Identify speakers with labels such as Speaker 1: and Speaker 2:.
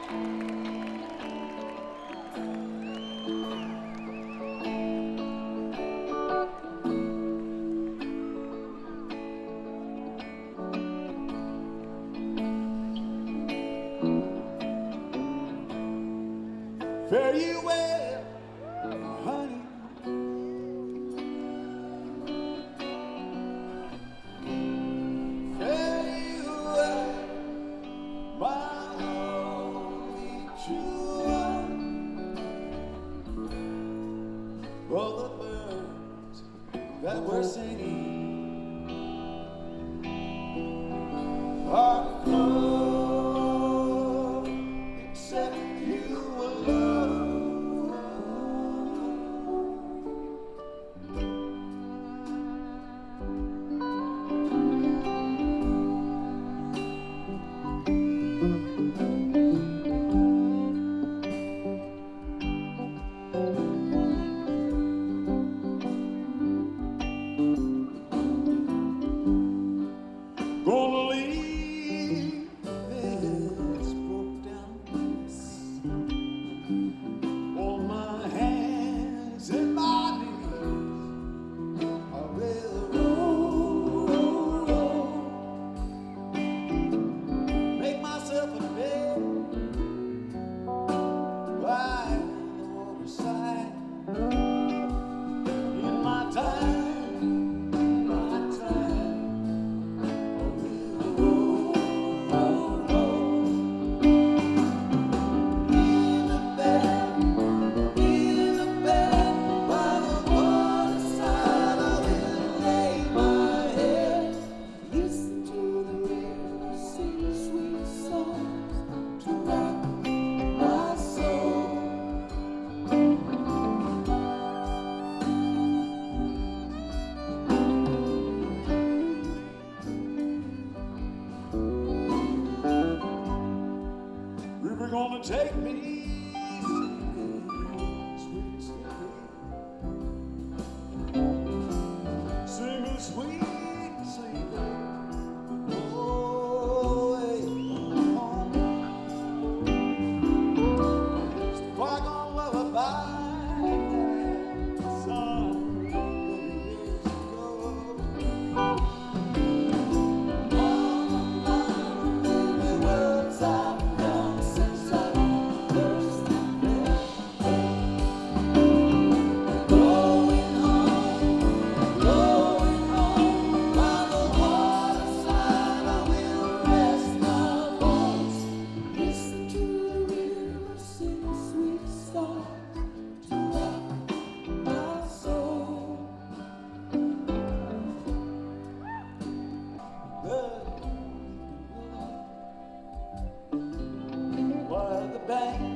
Speaker 1: Fare you well, honey. Fare you well, my only true one. All the birds that were singing are gone, except you alone. Gonna leave this broke down place on my hands and my knees. I will roll, make myself a bed by the waterside. In my time. River gonna take me, sweet, sing me sweet, sweet, oh, hey, home. If I gonna lullaby some years ago. While the bank